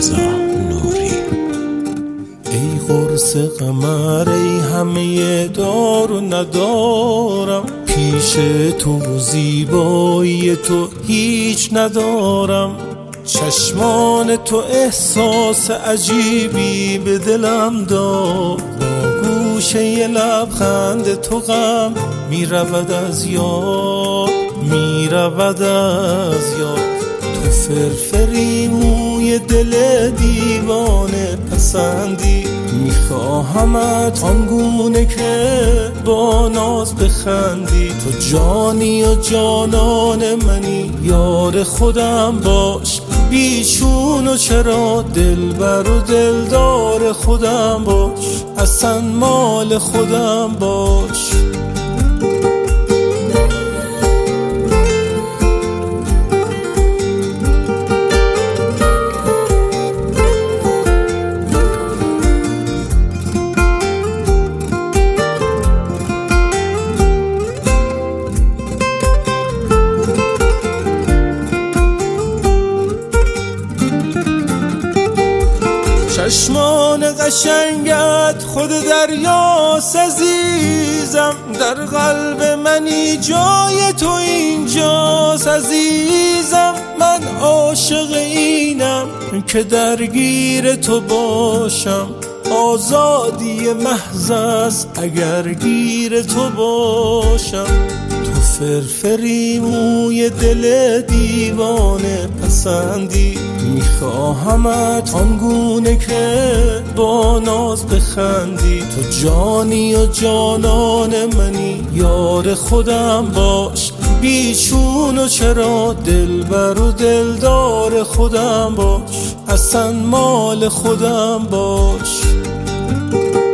رضا نوری. ای قرص قمر، ای همه دار و ندارم، پیش تو و زیبایی تو هیچ ندارم. چشمان تو احساس عجیبی به دلم داد، با گوشه لبخند تو غم میرود از یاد، میرود از یاد. تو فرفری موی دل دیوانه پسندی، میخواهمت آنگونه که با ناز بخندی. تو جانی و جانان منی، یار خودم باش، بیچون و چرا دلبر و دلدار خودم باش، اصلا مال خودم باش. چشمان قشنگت خود دریاست عزیزم، در قلب منی جای تو اینجاست عزیزم. من عاشق اینم که درگیر تو باشم، آزادی محض است اگر گیر تو باشم. تو فرفری موی دل دیوانه پسندی، میخواهمت آنگونه که با ناز بخندی. تو جانی و جانان منی، یار خودم باش، بیچون و چرا دلبر و دلدار خودم باش، اصلا مال خودم باش.